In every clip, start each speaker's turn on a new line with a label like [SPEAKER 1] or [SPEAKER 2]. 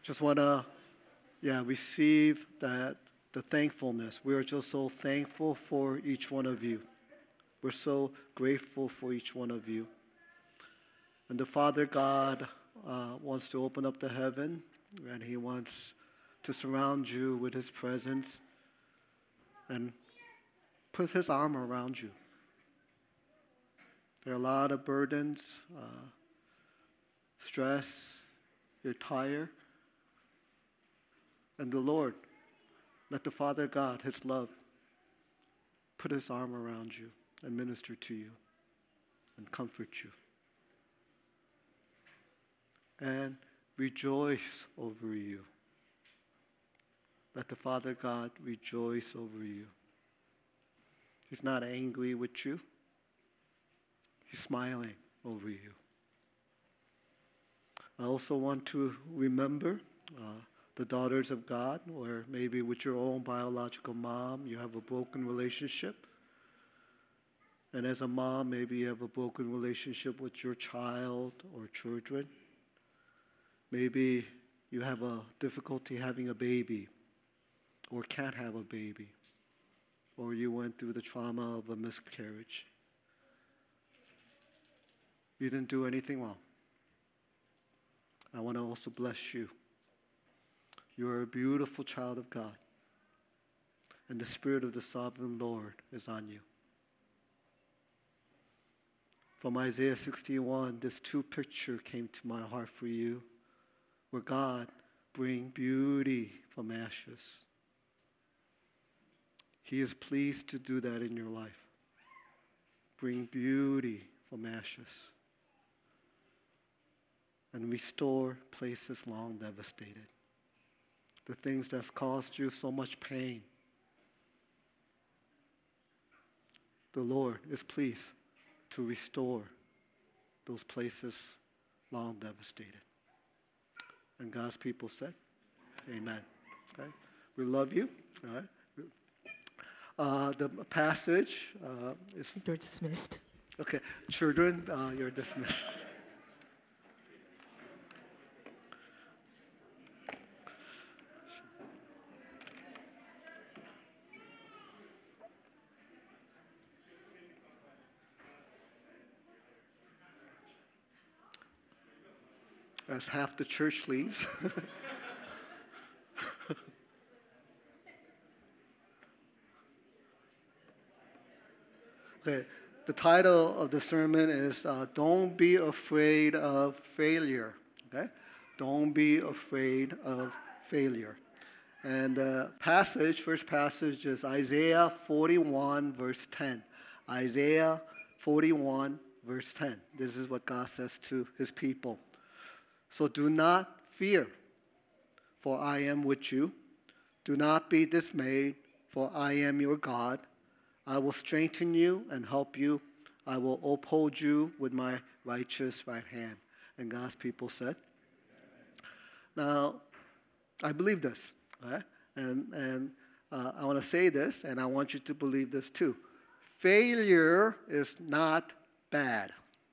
[SPEAKER 1] Just want to, receive the thankfulness. We are just so thankful for each one of you. We're so grateful for each one of you. And the Father God wants to open up the heaven, and He wants to surround you with His presence and put His arm around you. There are a lot of burdens, stress, you're tired. And the Lord, let the Father God, His love, put His arm around you and minister to you and comfort you. And rejoice over you. Let the Father God rejoice over you. He's not angry with you. He's smiling over you. I also want to remember the daughters of God, or maybe with your own biological mom, you have a broken relationship. And as a mom, maybe you have a broken relationship with your child or children. Maybe you have a difficulty having a baby or can't have a baby, or you went through the trauma of a miscarriage. You didn't do anything wrong. I want to also bless you. You are a beautiful child of God, and the Spirit of the Sovereign Lord is on you. From Isaiah 61, this two picture came to my heart for you, where God bring beauty from ashes. He is pleased to do that in your life. Bring beauty from ashes and restore places long devastated. The things that's caused you so much pain. The Lord is pleased to restore those places long devastated. And God's people said, amen. Okay? We love you. All right? The passage is...
[SPEAKER 2] You're dismissed.
[SPEAKER 1] Okay. Children, you're dismissed. As half the church leaves. Okay, the title of the sermon is Don't Be Afraid of Failure. Okay? Don't be afraid of failure. And the first passage is Isaiah 41, verse 10. Isaiah 41, verse 10. This is what God says to His people. So do not fear, for I am with you. Do not be dismayed, for I am your God. I will strengthen you and help you. I will uphold you with my righteous right hand. And God's people said. Now, I believe this. Right? And I want to say this, and I want you to believe this too. Failure is not bad.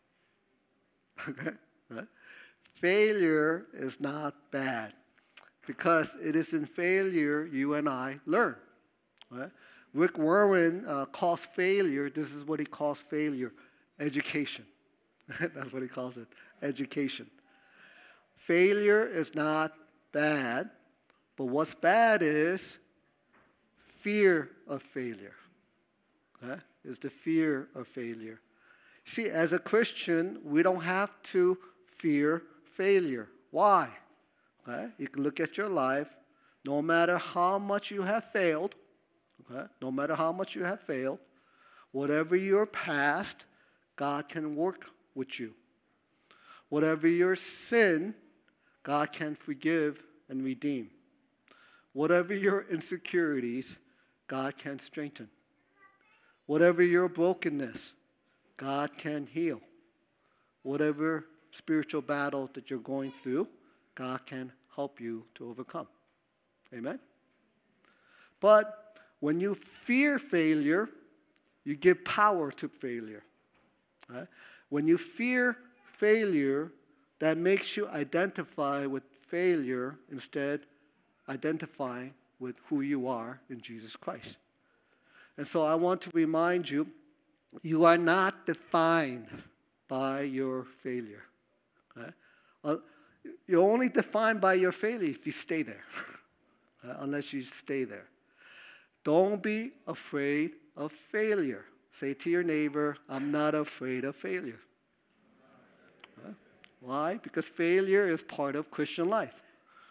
[SPEAKER 1] Okay? Right? Failure is not bad, because it is in failure you and I learn. Right? Rick Warren calls failure, this is what he calls failure, education. That's what he calls it, education. Failure is not bad, but what's bad is fear of failure. Okay? Is the fear of failure. See, as a Christian, we don't have to fear failure. Why? Okay? You can look at your life. No matter how much you have failed, okay? No matter how much you have failed, whatever your past, God can work with you. Whatever your sin, God can forgive and redeem. Whatever your insecurities, God can strengthen. Whatever your brokenness, God can heal. Whatever spiritual battle that you're going through, God can help you to overcome. Amen? But when you fear failure, you give power to failure. Right? When you fear failure, that makes you identify with failure. Instead, identify with who you are in Jesus Christ. And so I want to remind you, you are not defined by your failure. You're only defined by your failure if you stay there, unless you stay there. Don't be afraid of failure. Say to your neighbor, I'm not afraid of failure. Why? Because failure is part of Christian life.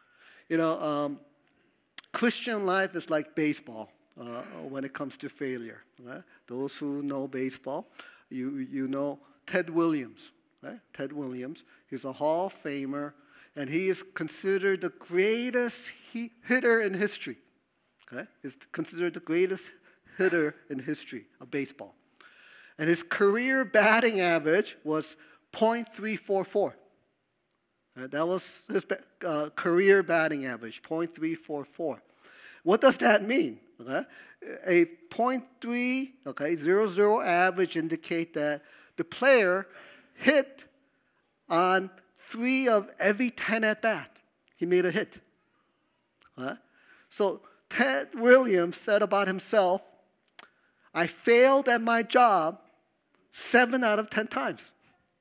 [SPEAKER 1] Christian life is like baseball when it comes to failure. Right? Those who know baseball, you know Ted Williams. Right? Ted Williams, he's a Hall of Famer, and he is considered the greatest hitter in history. Okay? He's considered the greatest hitter in history of baseball. And his career batting average was .344. That was his career batting average, .344. What does that mean? Okay? A .300 average indicate that the player hit on 3 of every 10 at bat. He made a hit. So Ted Williams said about himself, I failed at my job 7 out of 10 times.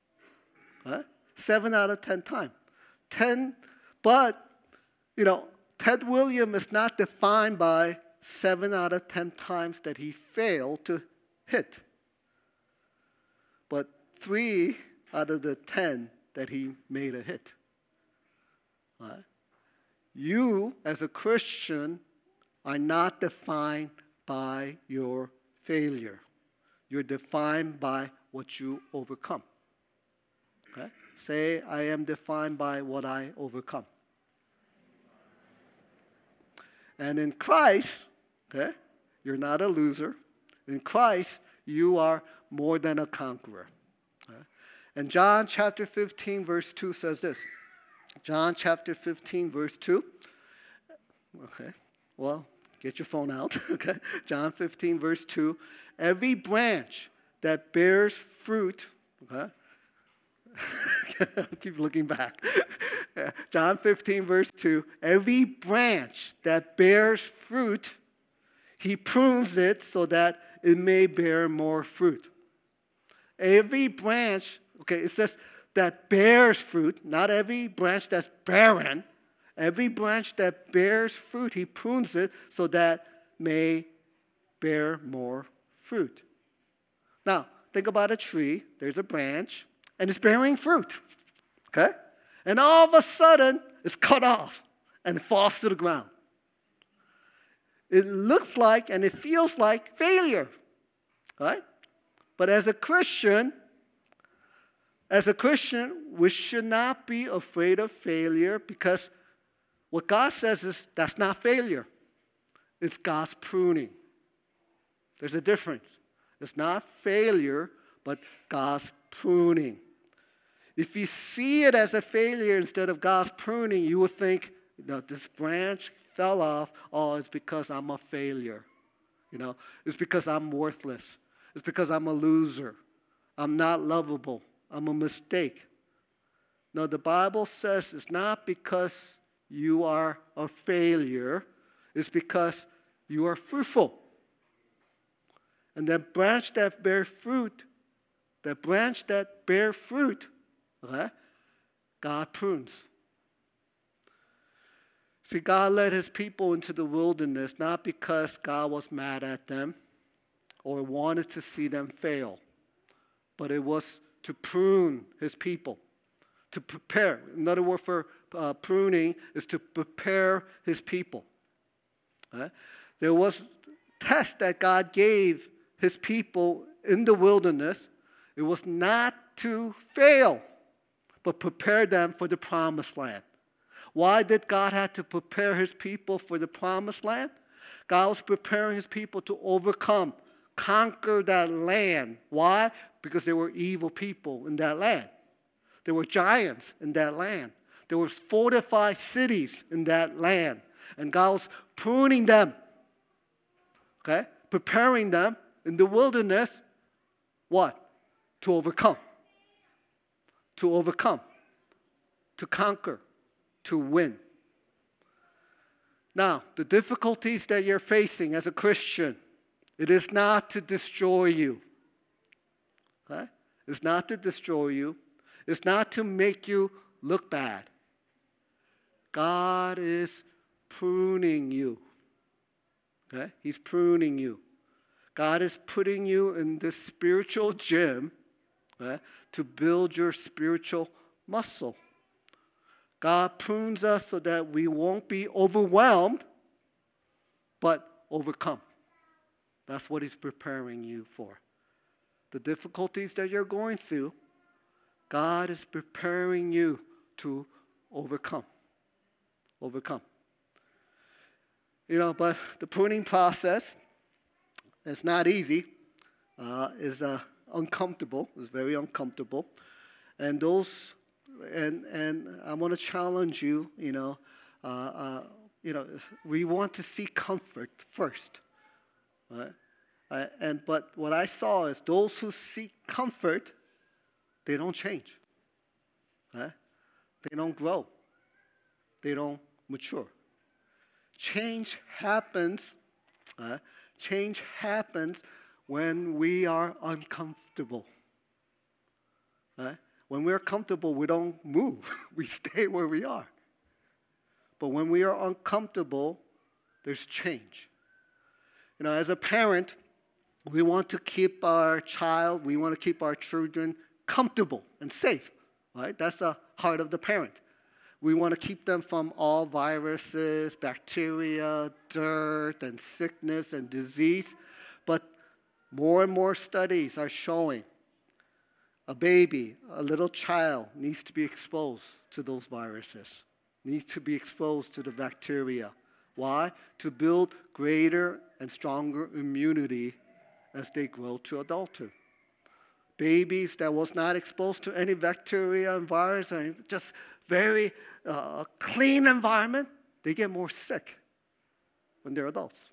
[SPEAKER 1] 7 out of 10 times. But, Ted Williams is not defined by 7 out of 10 times that he failed to hit, but 3 out of the 10 that he made a hit. You, as a Christian, are not defined by your failure. You're defined by what you overcome. Okay? Say, I am defined by what I overcome. And in Christ, okay, you're not a loser. In Christ, you are more than a conqueror. Okay? And John chapter 15, verse 2 says this. John chapter 15, verse 2. Okay, well, get your phone out. Okay, John 15, verse 2. Every branch that bears fruit, okay, keep looking back. John 15, verse 2. Every branch that bears fruit, he prunes it so that it may bear more fruit. Every branch, okay, it says that bears fruit, not every branch that's barren. Every branch that bears fruit, he prunes it so that may bear more fruit. Now, think about a tree. There's a branch, and it's bearing fruit. Okay? And all of a sudden, it's cut off, and it falls to the ground. It looks like, and it feels like failure. Right? But as a Christian, we should not be afraid of failure, because what God says is that's not failure. It's God's pruning. There's a difference. It's not failure, but God's pruning. If you see it as a failure instead of God's pruning, you will think, this branch fell off. Oh, it's because I'm a failure. It's because I'm worthless. It's because I'm a loser. I'm not lovable. I'm a mistake. No, the Bible says it's not because you are a failure. It's because you are fruitful. And that branch that bears fruit, okay, God prunes. See, God led his people into the wilderness not because God was mad at them or wanted to see them fail, but it was to prune his people, to prepare. Another word for pruning is to prepare his people. There was a test that God gave his people in the wilderness. It was not to fail, but prepare them for the promised land. Why did God have to prepare his people for the promised land? God was preparing his people to overcome, conquer that land. Why? Because there were evil people in that land. There were giants in that land. There were fortified cities in that land. And God was pruning them, okay? Preparing them in the wilderness, what? To overcome. To overcome. To conquer. to win. Now, the difficulties that you're facing as a Christian, it is not to destroy you. Okay? It's not to destroy you. It's not to make you look bad. God is pruning you. Okay? He's pruning you. God is putting you in this spiritual gym, okay, to build your spiritual muscle. God prunes us so that we won't be overwhelmed, but overcome. That's what He's preparing you for. The difficulties that you're going through, God is preparing you to overcome. Overcome. But the pruning process is not easy. Is uncomfortable. It's very uncomfortable. And I want to challenge you. We want to seek comfort first. Right? But what I saw is those who seek comfort, they don't change. Right? They don't grow. They don't mature. Change happens. Change happens when we are uncomfortable. When we're comfortable, we don't move. We stay where we are. But when we are uncomfortable, there's change. As a parent, we want to keep our children comfortable and safe. Right? That's the heart of the parent. We want to keep them from all viruses, bacteria, dirt, and sickness and disease. But more and more studies are showing a baby, a little child, needs to be exposed to those viruses, needs to be exposed to the bacteria. Why? To build greater and stronger immunity as they grow to adulthood. Babies that was not exposed to any bacteria and virus, or just very clean environment, they get more sick when they're adults.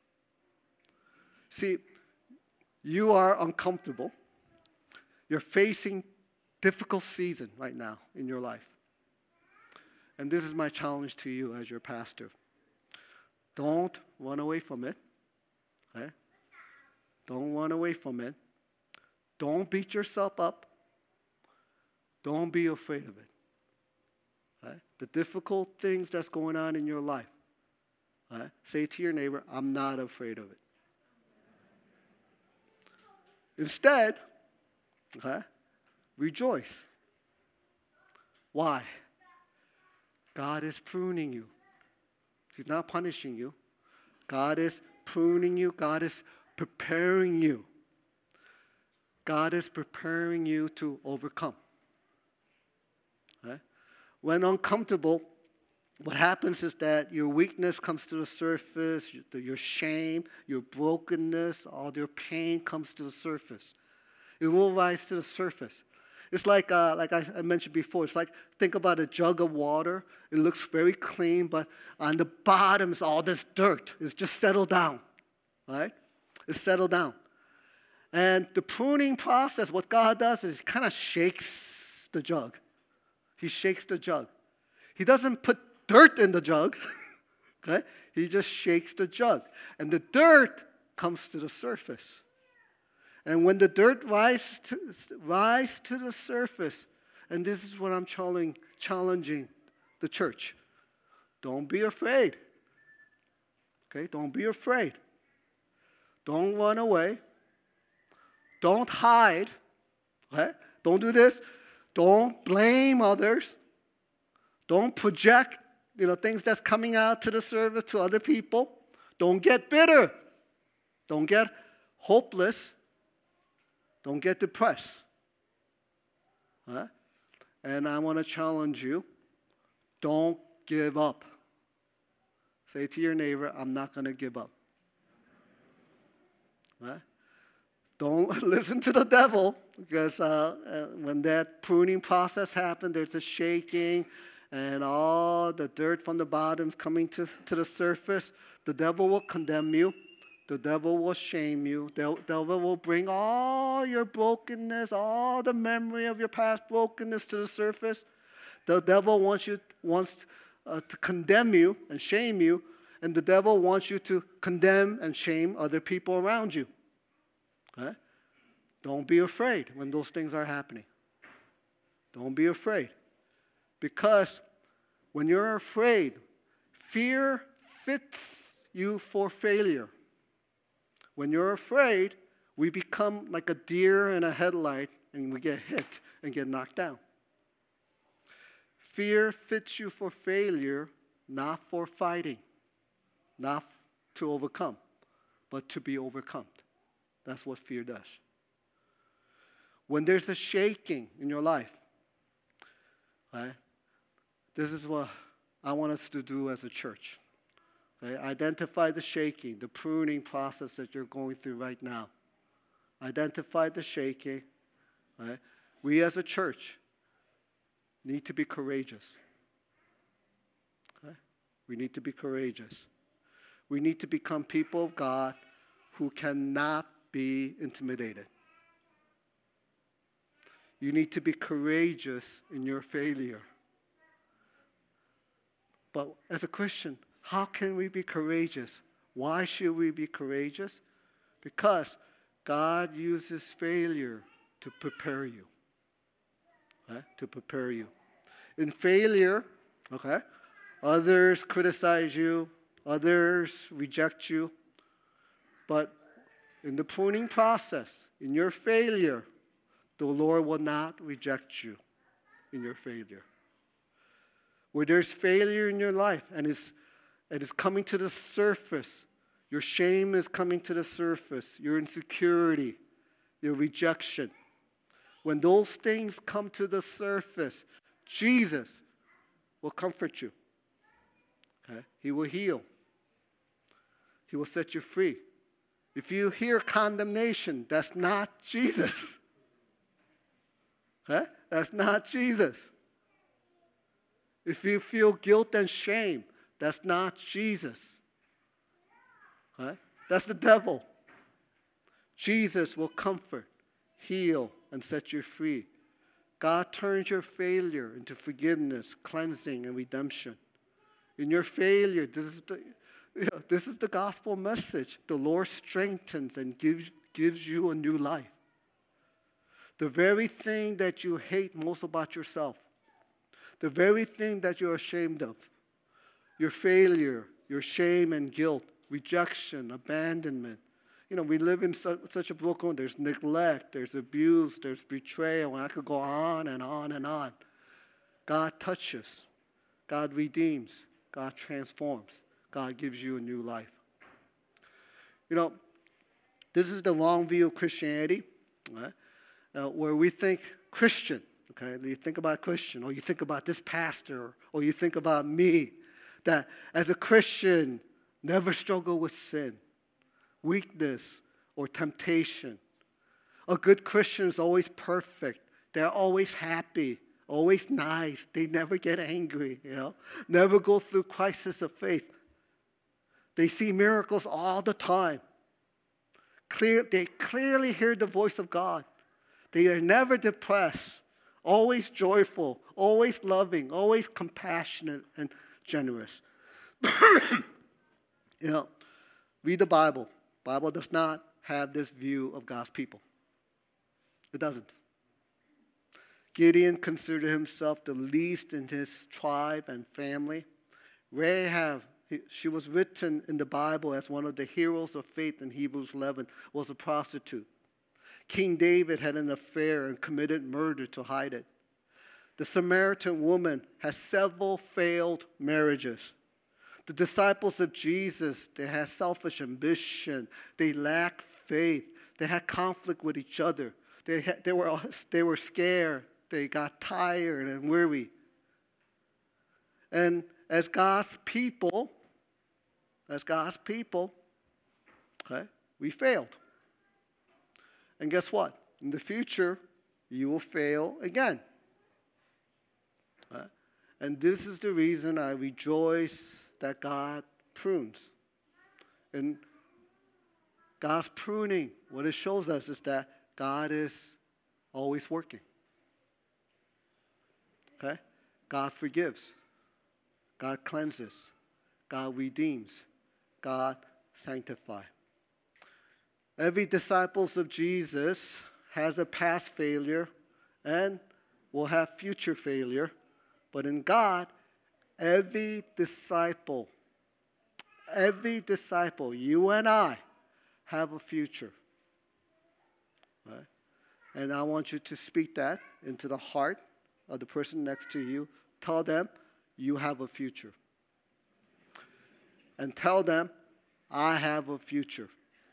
[SPEAKER 1] See, you are uncomfortable. You're facing difficult season right now in your life. And this is my challenge to you as your pastor. Don't run away from it. Okay? Don't run away from it. Don't beat yourself up. Don't be afraid of it. Right? The difficult things that's going on in your life, right? Say to your neighbor, I'm not afraid of it. Instead, rejoice. Why? God is pruning you. He's not punishing you. God is pruning you. God is preparing you. God is preparing you to overcome. Right? When uncomfortable, what happens is that your weakness comes to the surface, your shame, your brokenness, all your pain comes to the surface. It will rise to the surface. It's like I mentioned before, it's like, think about a jug of water. It looks very clean, but on the bottom is all this dirt. It's just settled down, right? It's settled down. And the pruning process, what God does is He kind of shakes the jug. He shakes the jug. He doesn't put dirt in the jug. Okay? He just shakes the jug. And the dirt comes to the surface. And when the dirt rises to the surface, and this is what I'm challenging the church. Don't be afraid. Okay? Don't be afraid. Don't run away. Don't hide. Okay? Don't do this. Don't blame others. Don't project, things that's coming out to the surface to other people. Don't get bitter. Don't get hopeless. Don't get depressed. Huh? And I want to challenge you. Don't give up. Say to your neighbor, I'm not going to give up. Huh? Don't listen to the devil, because when that pruning process happens, there's a shaking and all the dirt from the bottom's coming to the surface. The devil will condemn you. The devil will shame you. The devil will bring all your brokenness, all the memory of your past brokenness to the surface. The devil wants to condemn you and shame you, and the devil wants you to condemn and shame other people around you. Okay? Don't be afraid when those things are happening. Don't be afraid. Because when you're afraid, fear fits you for failure. When you're afraid, we become like a deer in a headlight and we get hit and get knocked down. Fear fits you for failure, not for fighting, not to overcome, but to be overcome. That's what fear does. When there's a shaking in your life, right, this is what I want us to do as a church. Okay? Identify the shaking, the pruning process that you're going through right now. Identify the shaking. Right? We as a church need to be courageous. Okay? We need to be courageous. We need to become people of God who cannot be intimidated. You need to be courageous in your failure. But as a Christian, how can we be courageous? Why should we be courageous? Because God uses failure to prepare you. Okay? To prepare you. In failure, okay, others criticize you, others reject you. But in the pruning process, in your failure, the Lord will not reject you in your failure. Where there's failure in your life and it's coming to the surface, your shame is coming to the surface, your insecurity, your rejection. When those things come to the surface, Jesus will comfort you. Okay? He will heal. He will set you free. If you hear condemnation, that's not Jesus. Okay? That's not Jesus. If you feel guilt and shame, that's not Jesus. Okay? That's the devil. Jesus will comfort, heal, and set you free. God turns your failure into forgiveness, cleansing, and redemption. In your failure, this is the gospel message. The Lord strengthens and gives you a new life. The very thing that you hate most about yourself, the very thing that you're ashamed of, your failure, your shame and guilt, rejection, abandonment. You know, we live in such a broken world. There's neglect, there's abuse, there's betrayal, and I could go on and on and on. God touches, God redeems, God transforms, God gives you a new life. You know, this is the wrong view of Christianity, right? Where we think Christian, okay? You think about Christian, or you think about this pastor, or you think about me, that as a Christian, never struggle with sin, weakness, or temptation. A good Christian is always perfect. They're always happy, always nice. They never get angry, you know, never go through crisis of faith. They see miracles all the time. They clearly hear the voice of God. They are never depressed, always joyful, always loving, always compassionate and generous. You know, read the Bible. The Bible does not have this view of God's people. It doesn't. Gideon considered himself the least in his tribe and family. Rahab, she was written in the Bible as one of the heroes of faith in Hebrews 11, was a prostitute. King David had an affair and committed murder to hide it. The Samaritan woman had several failed marriages. The disciples of Jesus, they had selfish ambition. They lacked faith. They had conflict with each other. They were scared. They got tired and weary. And as God's people, okay, we failed. And guess what? In the future, you will fail again. And this is the reason I rejoice that God prunes. And God's pruning, what it shows us is that God is always working. Okay? God forgives. God cleanses. God redeems. God sanctifies. Every disciple of Jesus has a past failure and will have future failure. But in God, every disciple, you and I, have a future. Right? And I want you to speak that into the heart of the person next to you. Tell them you have a future. And tell them, I have a future.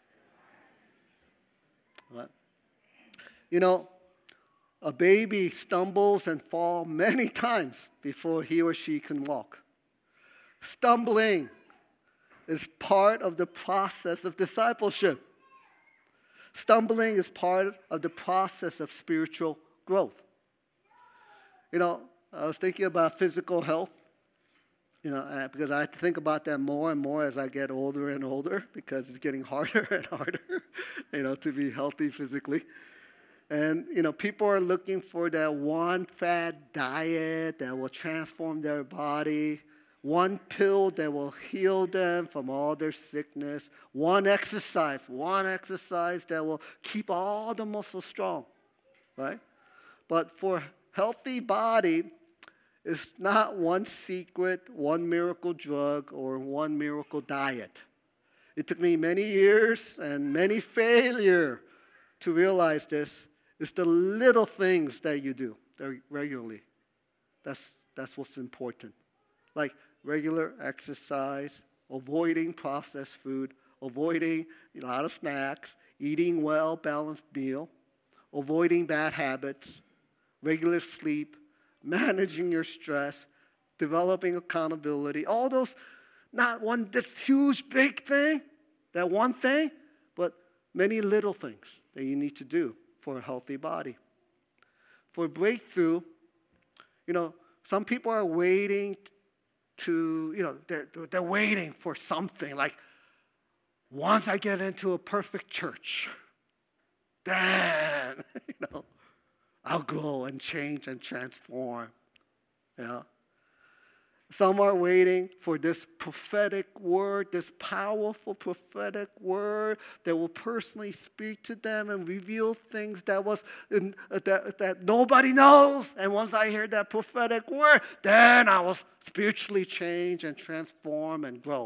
[SPEAKER 1] Right? You know, a baby stumbles and falls many times before he or she can walk. Stumbling is part of the process of discipleship. Stumbling is part of the process of spiritual growth. You know, I was thinking about physical health, because I think about that more and more as I get older and older, because it's getting harder and harder, to be healthy physically. And, people are looking for that one fad diet that will transform their body, one pill that will heal them from all their sickness, one exercise that will keep all the muscles strong, right? But for healthy body, it's not one secret, one miracle drug, or one miracle diet. It took me many years and many failures to realize this. It's the little things that you do regularly. That's what's important. Like regular exercise, avoiding processed food, avoiding a lot of snacks, eating well, balanced meal, avoiding bad habits, regular sleep, managing your stress, developing accountability. All those, not this huge big thing, that one thing, but many little things that you need to do for a healthy body. For breakthrough, some people are waiting to, they're waiting for something. Like, once I get into a perfect church, then, I'll grow and change and transform. Some are waiting for this prophetic word, this powerful prophetic word that will personally speak to them and reveal things that nobody knows. And once I hear that prophetic word, then I will spiritually change and transform and grow.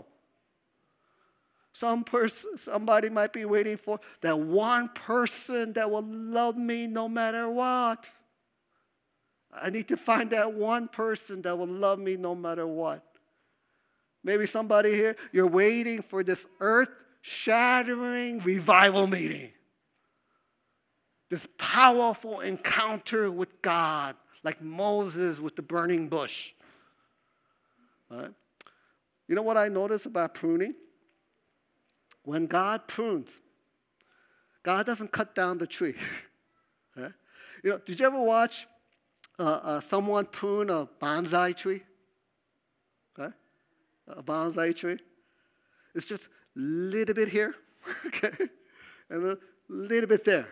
[SPEAKER 1] Somebody might be waiting for that one person that will love me no matter what. I need to find that one person that will love me no matter what. Maybe somebody here, you're waiting for this earth-shattering revival meeting. This powerful encounter with God, like Moses with the burning bush. Right? You know what I notice about pruning? When God prunes, God doesn't cut down the tree. Right? Did you ever watch someone prune a bonsai tree? Okay? A bonsai tree. It's just a little bit here, okay, and a little bit there.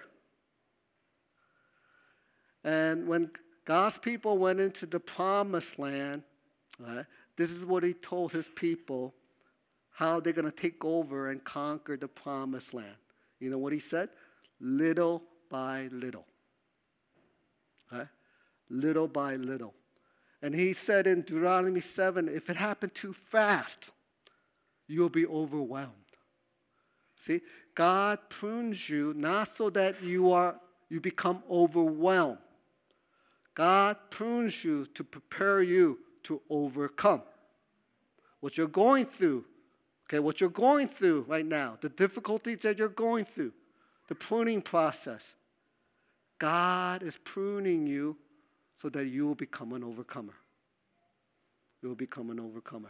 [SPEAKER 1] And when God's people went into the promised land, right, this is what he told his people, how they're going to take over and conquer the promised land. You know what he said? Little by little. Okay? Little by little. And he said in Deuteronomy 7, if it happened too fast, you'll be overwhelmed. See, God prunes you not so that you become overwhelmed. God prunes you to prepare you to overcome. What you're going through, what you're going through right now, the difficulties that you're going through, the pruning process, God is pruning you so that you will become an overcomer. You will become an overcomer.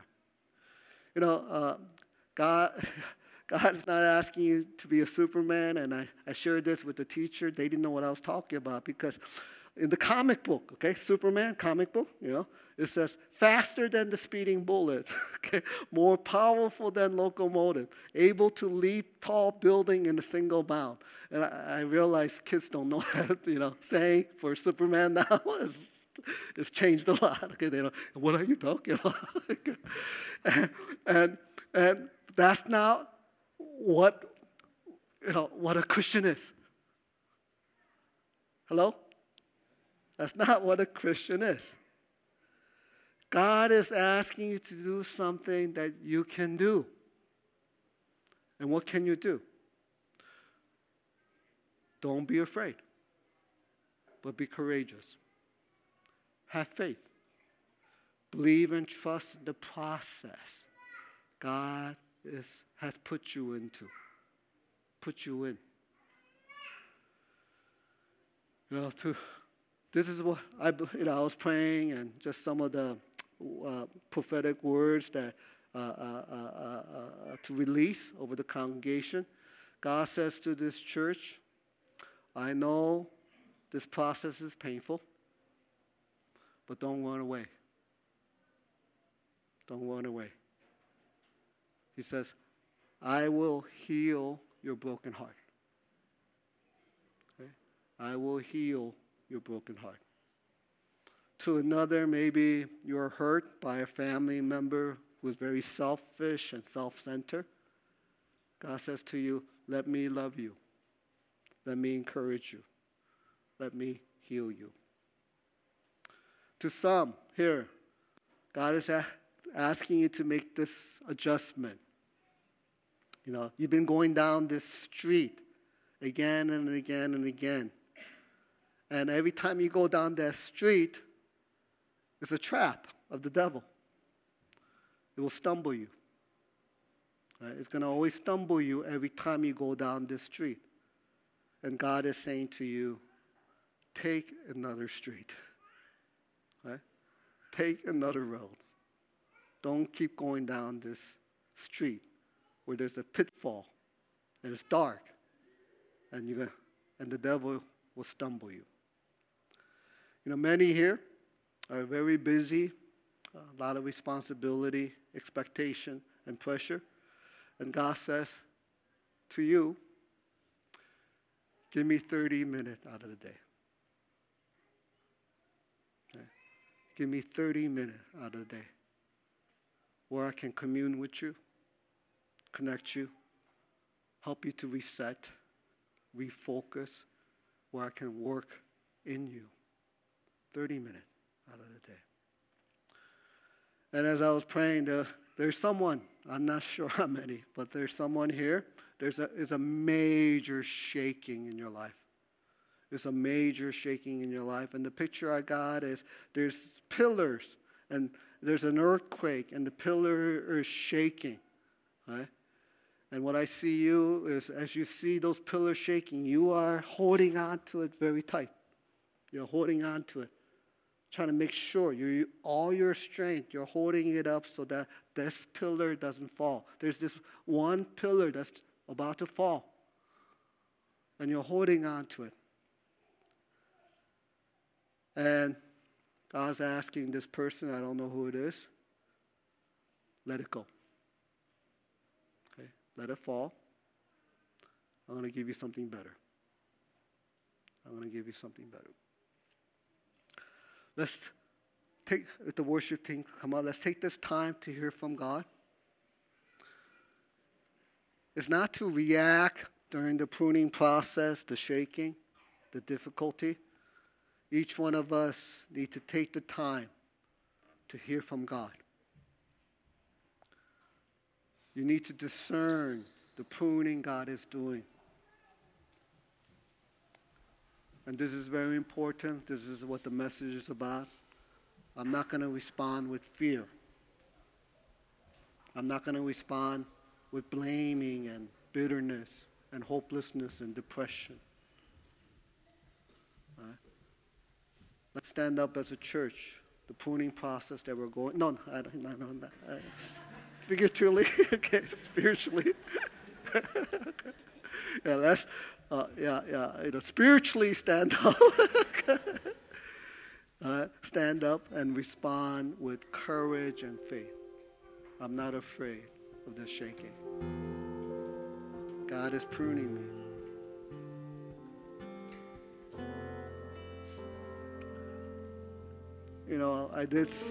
[SPEAKER 1] God is not asking you to be a Superman, and I shared this with the teacher. They didn't know what I was talking about because in the comic book, Superman comic book, it says faster than the speeding bullet, more powerful than locomotive, able to leap tall building in a single bound. And I realize kids don't know that, saying for Superman now is It's changed a lot. Okay, they don't, what are you talking about? and that's not what what a Christian is. Hello? That's not what a Christian is. God is asking you to do something that you can do. And what can you do? Don't be afraid, but be courageous. Have faith. Believe and trust in the process God has put you into. Put you in. This is what I was praying, and just some of the prophetic words that to release over the congregation. God says to this church, I know this process is painful, but don't run away. Don't run away. He says, I will heal your broken heart. Okay? I will heal your broken heart. To another, maybe you're hurt by a family member who is very selfish and self-centered. God says to you, let me love you. Let me encourage you. Let me heal you. To some here, God is asking you to make this adjustment. You've been going down this street again and again and again. And every time you go down that street, it's a trap of the devil. It will stumble you. Right? It's going to always stumble you every time you go down this street. And God is saying to you, take another street. Right? Take another road. Don't keep going down this street where there's a pitfall and it's dark and the devil will stumble you. Many here are very busy, a lot of responsibility, expectation, and pressure. And God says to you, give me 30 minutes out of the day. Okay? Give me 30 minutes out of the day where I can commune with you, connect you, help you to reset, refocus, where I can work in you. 30 minutes out of the day. And as I was praying, there's someone, I'm not sure how many, but there's someone here. There's a major shaking in your life. There's a major shaking in your life. And the picture I got is there's pillars, and there's an earthquake, and the pillar is shaking. Right? And what I see you is, as you see those pillars shaking, you are holding on to it very tight. You're holding on to it, trying to make sure all your strength, you're holding it up so that this pillar doesn't fall. There's this one pillar that's about to fall, and you're holding on to it. And God's asking this person, I don't know who it is, let it go. Okay, let it fall. I'm going to give you something better. I'm going to give you something better. Let's take the worship team, come on, let's take this time to hear from God. It's not to react during the pruning process, the shaking, the difficulty. Each one of us need to take the time to hear from God. You need to discern the pruning God is doing. And this is very important. This is what the message is about. I'm not going to respond with fear. I'm not going to respond with blaming and bitterness and hopelessness and depression. Right? Let's stand up as a church. The pruning process that we're going. No, I don't. No. Figuratively, okay, spiritually. Yeah, let's. Spiritually stand up. Stand up and respond with courage and faith. I'm not afraid of this shaking. God is pruning me. I did